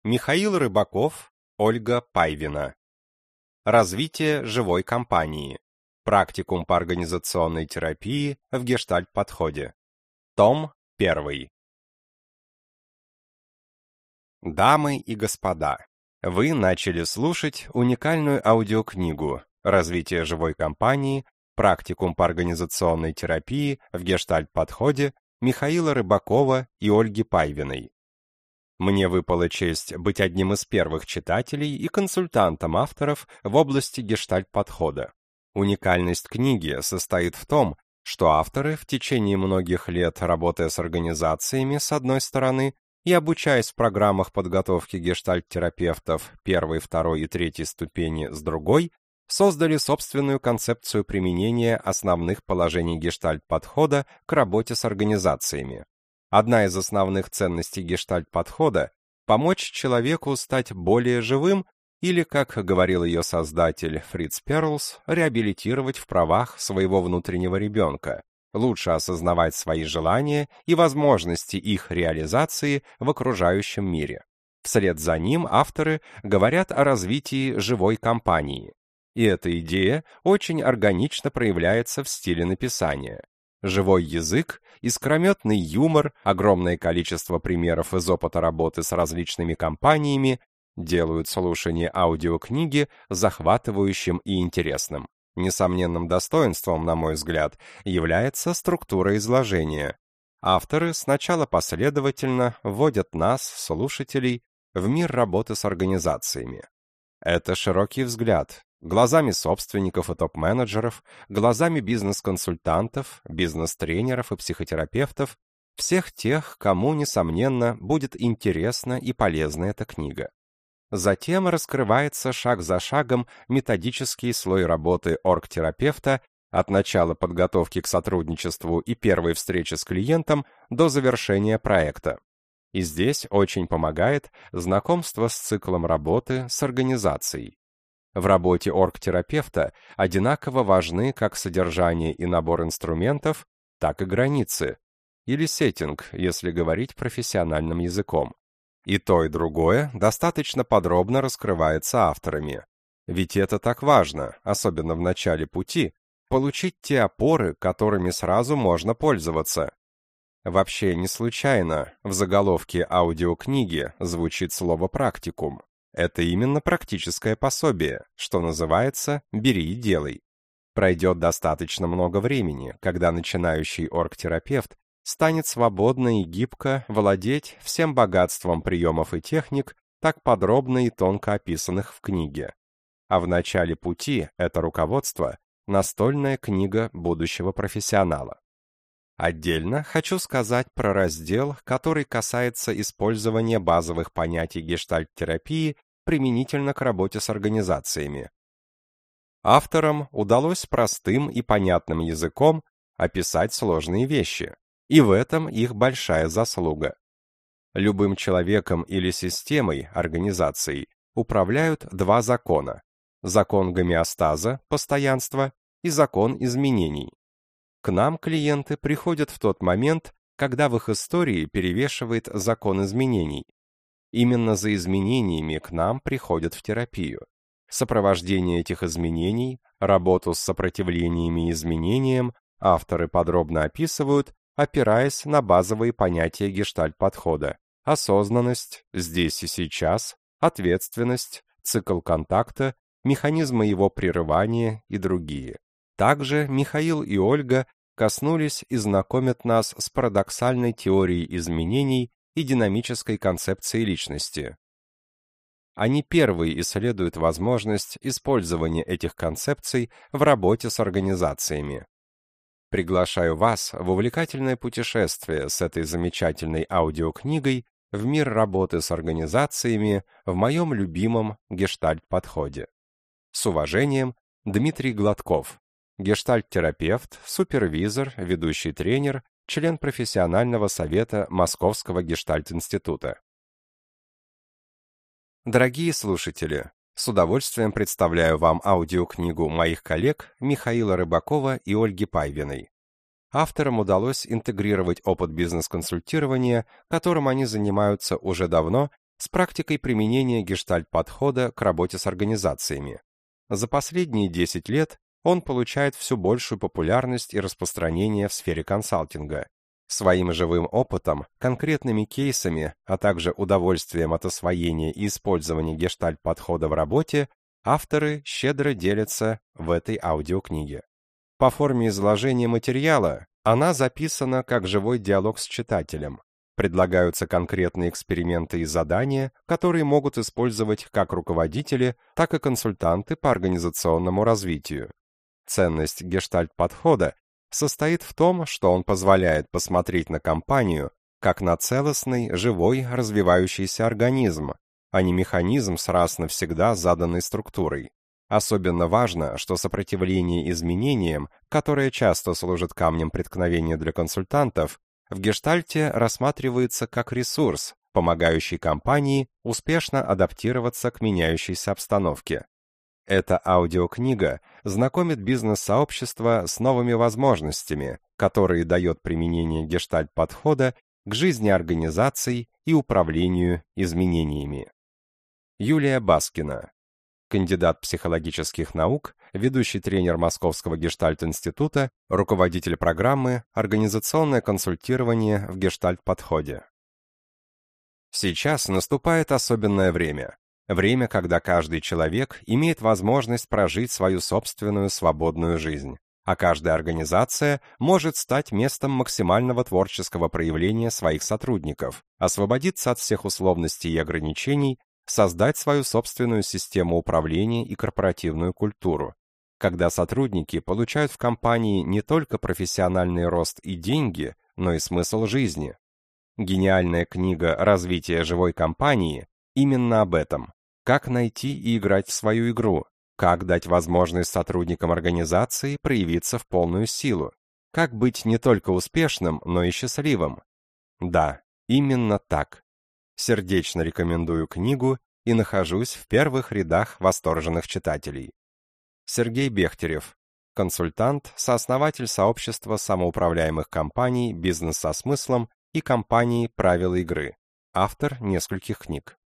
Михаил Рыбаков, Ольга Пайвина. Развитие живой компании. Практикум по организационной терапии в гештальт-подходе. Том 1. Дамы и господа, вы начали слушать уникальную аудиокнигу «Развитие живой компании. Практикум по организационной терапии в гештальт-подходе» Михаила Рыбакова и Ольги Пайвиной. Мне выпала честь быть одним из первых читателей и консультантом авторов в области гештальт-подхода. Уникальность книги состоит в том, что авторы в течение многих лет, работая с организациями, с одной стороны, и обучаясь в программах подготовки гештальт-терапевтов первой, второй и третьей ступени с другой, создали собственную концепцию применения основных положений гештальт-подхода к работе с организациями. Одна из основных ценностей гештальт-подхода – помочь человеку стать более живым или, как говорил ее создатель Фриц Перлс, реабилитировать в правах своего внутреннего ребенка, лучше осознавать свои желания и возможности их реализации в окружающем мире. Вслед за ним авторы говорят о развитии живой компании. И эта идея очень органично проявляется в стиле написания. Живой язык, искрометный юмор, огромное количество примеров из опыта работы с различными компаниями делают слушание аудиокниги захватывающим и интересным. Несомненным достоинством, на мой взгляд, является структура изложения. Авторы сначала последовательно вводят нас, слушателей, в мир работы с организациями. Это широкий взгляд. Глазами собственников и топ-менеджеров, глазами бизнес-консультантов, бизнес-тренеров и психотерапевтов, всех тех, кому, несомненно, будет интересна и полезна эта книга. Затем раскрывается шаг за шагом методический слой работы оргтерапевта от начала подготовки к сотрудничеству и первой встречи с клиентом до завершения проекта. И здесь очень помогает знакомство с циклом работы с организацией. В работе оргтерапевта одинаково важны как содержание и набор инструментов, так и границы, или сеттинг, если говорить профессиональным языком. И то, и другое достаточно подробно раскрывается авторами. Ведь это так важно, особенно в начале пути, получить те опоры, которыми сразу можно пользоваться. Вообще не случайно в заголовке аудиокниги звучит слово «практикум». Это именно практическое пособие, что называется «бери и делай». Пройдет достаточно много времени, когда начинающий оргтерапевт станет свободно и гибко владеть всем богатством приемов и техник, так подробно и тонко описанных в книге. А в начале пути это руководство – настольная книга будущего профессионала. Отдельно хочу сказать про раздел, который касается использования базовых понятий гештальт-терапии применительно к работе с организациями. Авторам удалось простым и понятным языком описать сложные вещи, и в этом их большая заслуга. Любым человеком или системой, организацией, управляют два закона: закон гомеостаза, постоянства, и закон изменений. К нам клиенты приходят в тот момент, когда в их истории перевешивает закон изменений. Именно за изменениями к нам приходят в терапию. Сопровождение этих изменений, работу с сопротивлениями и изменениям авторы подробно описывают, опираясь на базовые понятия гештальт-подхода: осознанность, здесь и сейчас, ответственность, цикл контакта, механизмы его прерывания и другие. Также Михаил и Ольга коснулись и знакомят нас с парадоксальной теорией изменений и динамической концепцией личности. Они первые исследуют возможность использования этих концепций в работе с организациями. Приглашаю вас в увлекательное путешествие с этой замечательной аудиокнигой в мир работы с организациями в моем любимом гештальт-подходе. С уважением, Дмитрий Гладков, гештальт-терапевт, супервизор, ведущий тренер, член профессионального совета Московского гештальт-института. Дорогие слушатели, с удовольствием представляю вам аудиокнигу моих коллег Михаила Рыбакова и Ольги Пайвиной. Авторам удалось интегрировать опыт бизнес-консультирования, которым они занимаются уже давно, с практикой применения гештальт-подхода к работе с организациями. За последние 10 лет он получает все большую популярность и распространение в сфере консалтинга. Своим живым опытом, конкретными кейсами, а также удовольствием от освоения и использования гештальт-подхода в работе, авторы щедро делятся в этой аудиокниге. По форме изложения материала она записана как живой диалог с читателем. Предлагаются конкретные эксперименты и задания, которые могут использовать как руководители, так и консультанты по организационному развитию. Ценность гештальт-подхода состоит в том, что он позволяет посмотреть на компанию как на целостный, живой, развивающийся организм, а не механизм с раз навсегда заданной структурой. Особенно важно, что сопротивление изменениям, которое часто служит камнем преткновения для консультантов, в гештальте рассматривается как ресурс, помогающий компании успешно адаптироваться к меняющейся обстановке. Эта аудиокнига знакомит бизнес-сообщество с новыми возможностями, которые дает применение гештальт-подхода к жизни организаций и управлению изменениями. Юлия Баскина, кандидат психологических наук, ведущий тренер Московского Гештальт-института, руководитель программы «Организационное консультирование в гештальт-подходе». Сейчас наступает особенное время. Время, когда каждый человек имеет возможность прожить свою собственную свободную жизнь, а каждая организация может стать местом максимального творческого проявления своих сотрудников, освободиться от всех условностей и ограничений, создать свою собственную систему управления и корпоративную культуру. Когда сотрудники получают в компании не только профессиональный рост и деньги, но и смысл жизни. Гениальная книга «Развитие живой компании» именно об этом. Как найти и играть в свою игру, как дать возможность сотрудникам организации проявиться в полную силу, как быть не только успешным, но и счастливым. Да, именно так. Сердечно рекомендую книгу и нахожусь в первых рядах восторженных читателей. Сергей Бехтерев, консультант, сооснователь сообщества самоуправляемых компаний «Бизнес со смыслом» и компании «Правила игры», автор нескольких книг.